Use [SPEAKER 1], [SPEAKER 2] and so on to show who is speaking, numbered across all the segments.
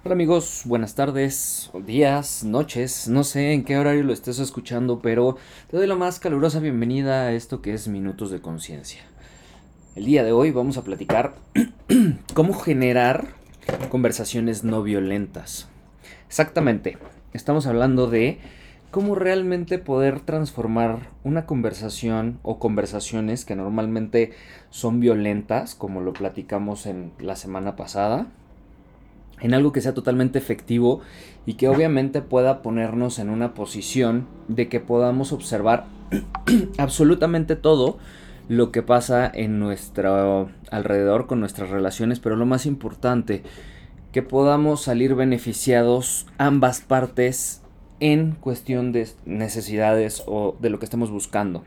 [SPEAKER 1] Hola amigos, buenas tardes, o días, noches, no sé en qué horario lo estés escuchando, pero te doy la más calurosa bienvenida a esto que es Minutos de Conciencia. El día de hoy vamos a platicar cómo generar conversaciones no violentas. Exactamente, estamos hablando de cómo realmente poder transformar una conversación o conversaciones que normalmente son violentas, como lo platicamos en la semana pasada, en algo que sea totalmente efectivo y que obviamente pueda ponernos en una posición de que podamos observar absolutamente todo lo que pasa en nuestro alrededor con nuestras relaciones, pero lo más importante, que podamos salir beneficiados ambas partes en cuestión de necesidades o de lo que estemos buscando.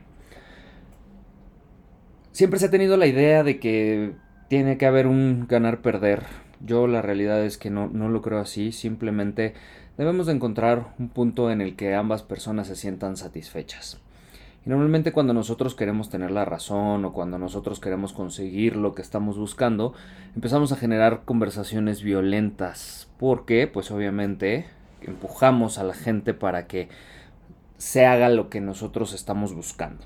[SPEAKER 1] Siempre se ha tenido la idea de que tiene que haber un ganar-perder. Yo la realidad es que no lo creo así. Simplemente debemos de encontrar un punto en el que ambas personas se sientan satisfechas. Y normalmente cuando nosotros queremos tener la razón o cuando nosotros queremos conseguir lo que estamos buscando, empezamos a generar conversaciones violentas. Porque, pues obviamente, empujamos a la gente para que se haga lo que nosotros estamos buscando.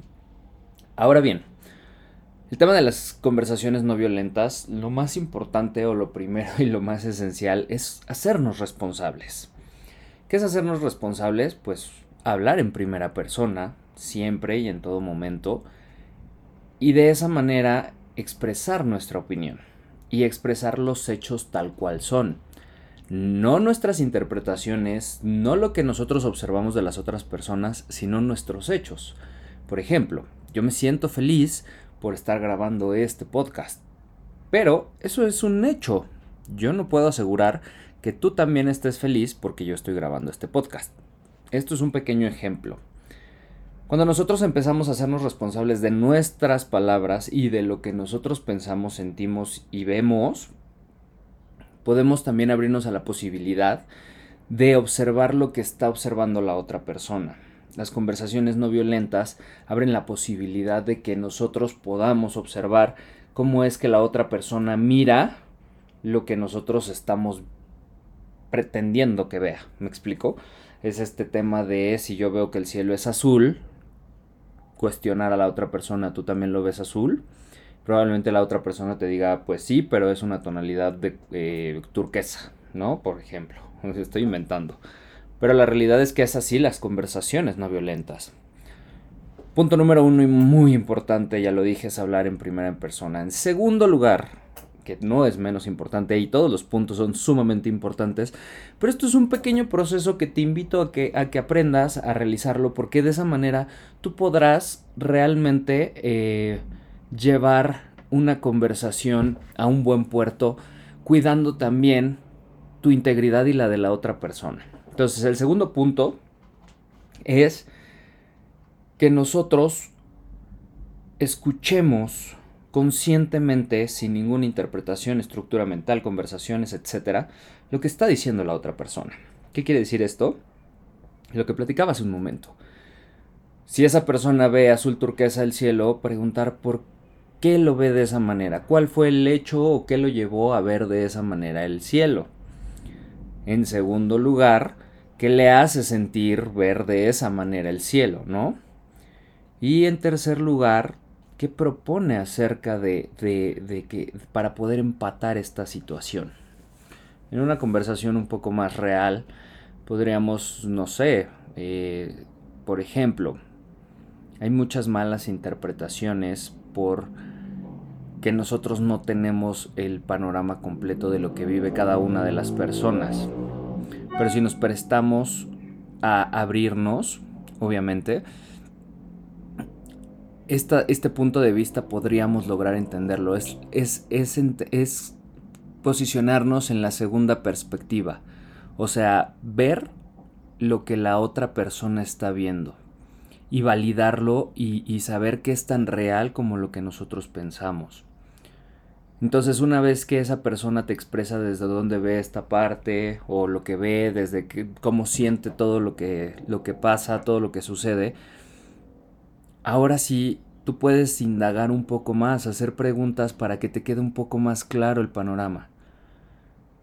[SPEAKER 1] Ahora bien, el tema de las conversaciones no violentas, lo más importante o lo primero y lo más esencial es hacernos responsables. ¿Qué es hacernos responsables? Pues hablar en primera persona, siempre y en todo momento, y de esa manera expresar nuestra opinión y expresar los hechos tal cual son. No nuestras interpretaciones, no lo que nosotros observamos de las otras personas, sino nuestros hechos. Por ejemplo, yo me siento feliz por estar grabando este podcast. Pero eso es un hecho. Yo no puedo asegurar que tú también estés feliz porque yo estoy grabando este podcast. Esto es un pequeño ejemplo. Cuando nosotros empezamos a hacernos responsables de nuestras palabras y de lo que nosotros pensamos, sentimos y vemos, podemos también abrirnos a la posibilidad de observar lo que está observando la otra persona. Las conversaciones no violentas abren la posibilidad de que nosotros podamos observar cómo es que la otra persona mira lo que nosotros estamos pretendiendo que vea. ¿Me explico? Es este tema de si yo veo que el cielo es azul, cuestionar a la otra persona, ¿tú también lo ves azul? Probablemente la otra persona te diga, pues sí, pero es una tonalidad de turquesa, ¿no? Por ejemplo, estoy inventando. Pero la realidad es que es así las conversaciones no violentas. Punto número uno y muy importante, ya lo dije, es hablar en primera persona. En segundo lugar, que no es menos importante y todos los puntos son sumamente importantes, pero esto es un pequeño proceso que te invito a que aprendas a realizarlo porque de esa manera tú podrás realmente llevar una conversación a un buen puerto cuidando también tu integridad y la de la otra persona. Entonces el segundo punto es que nosotros escuchemos conscientemente, sin ninguna interpretación, estructura mental, conversaciones, etcétera, lo que está diciendo la otra persona. ¿Qué quiere decir esto? Lo que platicaba hace un momento. Si esa persona ve azul turquesa el cielo, preguntar por qué lo ve de esa manera, cuál fue el hecho o qué lo llevó a ver de esa manera el cielo. En segundo lugar, qué le hace sentir ver de esa manera el cielo, ¿no? Y en tercer lugar, ¿qué propone acerca de que para poder empatar esta situación? En una conversación un poco más real, podríamos, no sé, por ejemplo, hay muchas malas interpretaciones por que nosotros no tenemos el panorama completo de lo que vive cada una de las personas. Pero si nos prestamos a abrirnos, obviamente, este punto de vista podríamos lograr entenderlo. Es posicionarnos en la segunda perspectiva. O sea, ver lo que la otra persona está viendo. Y validarlo y saber que es tan real como lo que nosotros pensamos. Entonces una vez que esa persona te expresa desde dónde ve esta parte o lo que ve, desde cómo siente todo lo que pasa, todo lo que sucede, ahora sí tú puedes indagar un poco más, hacer preguntas para que te quede un poco más claro el panorama.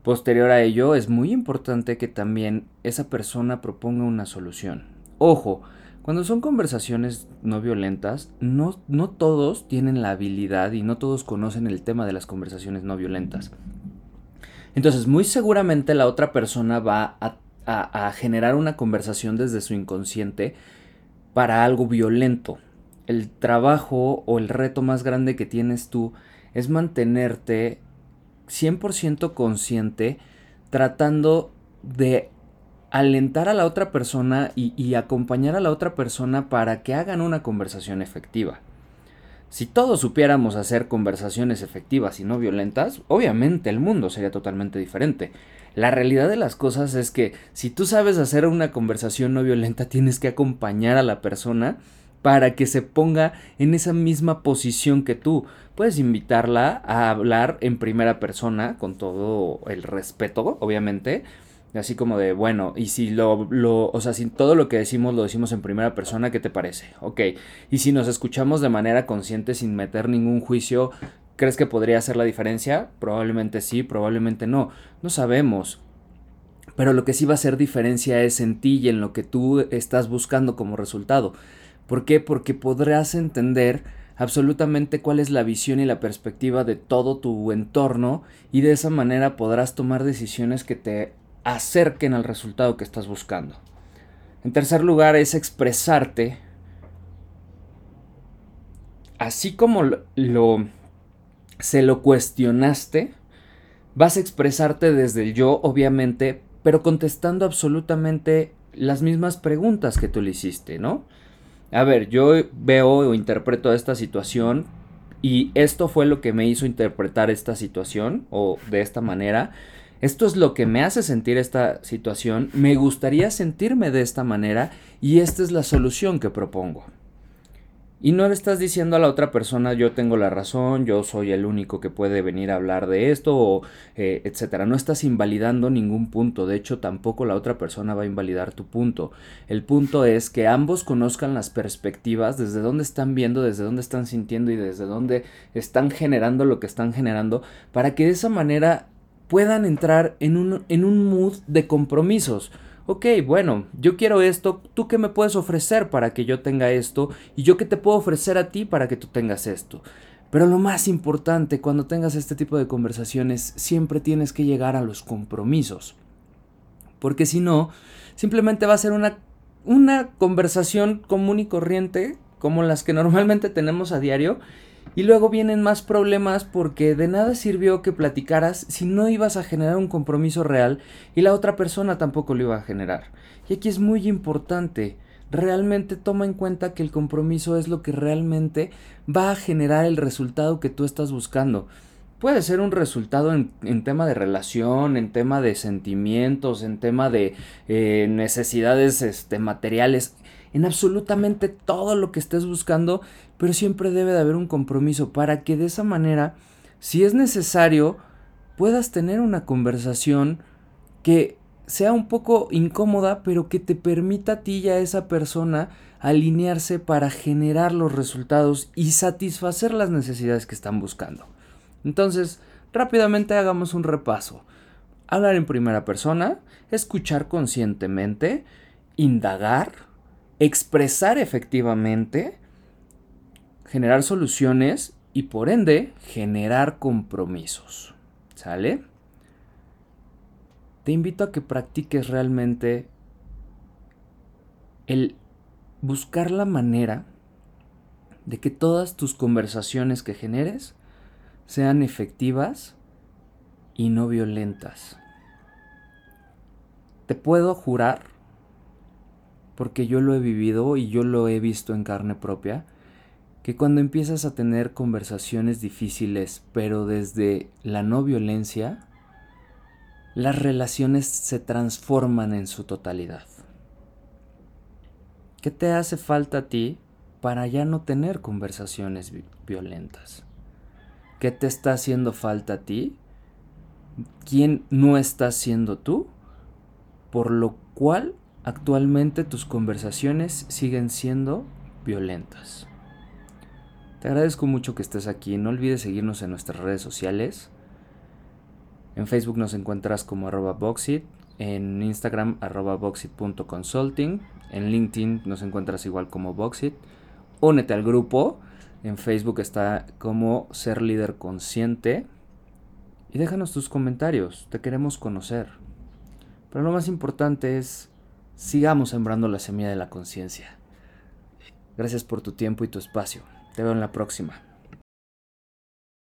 [SPEAKER 1] Posterior a ello, es muy importante que también esa persona proponga una solución. Ojo, cuando son conversaciones no violentas, no todos tienen la habilidad y no todos conocen el tema de las conversaciones no violentas. Entonces, muy seguramente la otra persona va a generar una conversación desde su inconsciente para algo violento. El trabajo o el reto más grande que tienes tú es mantenerte 100% consciente, tratando de alentar a la otra persona y acompañar a la otra persona para que hagan una conversación efectiva. Si todos supiéramos hacer conversaciones efectivas y no violentas, obviamente el mundo sería totalmente diferente. La realidad de las cosas es que si tú sabes hacer una conversación no violenta, tienes que acompañar a la persona para que se ponga en esa misma posición que tú. Puedes invitarla a hablar en primera persona, con todo el respeto, obviamente, así como de, bueno, y si o sea, si todo lo que decimos lo decimos en primera persona, ¿qué te parece? Ok, y si nos escuchamos de manera consciente sin meter ningún juicio, ¿crees que podría hacer la diferencia? Probablemente sí, probablemente no, no sabemos. Pero lo que sí va a hacer diferencia es en ti y en lo que tú estás buscando como resultado. ¿Por qué? Porque podrás entender absolutamente cuál es la visión y la perspectiva de todo tu entorno y de esa manera podrás tomar decisiones que te acerquen al resultado que estás buscando. En tercer lugar es expresarte así como se lo cuestionaste, vas a expresarte desde el yo, obviamente, pero contestando absolutamente las mismas preguntas que tú le hiciste, ¿no? A ver, yo veo o interpreto esta situación y esto fue lo que me hizo interpretar esta situación o de esta manera. Esto es lo que me hace sentir esta situación. Me gustaría sentirme de esta manera y esta es la solución que propongo. Y no le estás diciendo a la otra persona yo tengo la razón, yo soy el único que puede venir a hablar de esto, o etcétera. No estás invalidando ningún punto, de hecho tampoco la otra persona va a invalidar tu punto. El punto es que ambos conozcan las perspectivas, desde dónde están viendo, desde dónde están sintiendo y desde dónde están generando lo que están generando, para que de esa manera puedan entrar en un mood de compromisos. Ok, bueno, yo quiero esto, ¿tú qué me puedes ofrecer para que yo tenga esto? Y yo qué te puedo ofrecer a ti para que tú tengas esto. Pero lo más importante cuando tengas este tipo de conversaciones, siempre tienes que llegar a los compromisos. Porque si no, simplemente va a ser una conversación común y corriente, como las que normalmente tenemos a diario, y luego vienen más problemas porque de nada sirvió que platicaras si no ibas a generar un compromiso real y la otra persona tampoco lo iba a generar. Y aquí es muy importante, realmente toma en cuenta que el compromiso es lo que realmente va a generar el resultado que tú estás buscando. Puede ser un resultado en tema de relación, en tema de sentimientos, en tema de necesidades materiales, en absolutamente todo lo que estés buscando, pero siempre debe de haber un compromiso para que de esa manera, si es necesario, puedas tener una conversación que sea un poco incómoda, pero que te permita a ti y a esa persona alinearse para generar los resultados y satisfacer las necesidades que están buscando. Entonces, rápidamente hagamos un repaso. Hablar en primera persona, escuchar conscientemente, indagar, expresar efectivamente, generar soluciones y por ende generar compromisos. ¿Sale? Te invito a que practiques realmente el buscar la manera de que todas tus conversaciones que generes sean efectivas y no violentas. Te puedo jurar, porque yo lo he vivido y yo lo he visto en carne propia, que cuando empiezas a tener conversaciones difíciles, pero desde la no violencia, las relaciones se transforman en su totalidad. ¿Qué te hace falta a ti para ya no tener conversaciones violentas? ¿Qué te está haciendo falta a ti? ¿Quién no estás siendo tú? Por lo cual actualmente tus conversaciones siguen siendo violentas. Te agradezco mucho que estés aquí. No olvides seguirnos en nuestras redes sociales. En Facebook nos encuentras como @Boxit, en Instagram @Boxit.consulting, en LinkedIn nos encuentras igual como Boxit. Únete al grupo, en Facebook está como Ser Líder Consciente y déjanos tus comentarios, te queremos conocer. Pero lo más importante es, sigamos sembrando la semilla de la conciencia. Gracias por tu tiempo y tu espacio. Te veo en la próxima.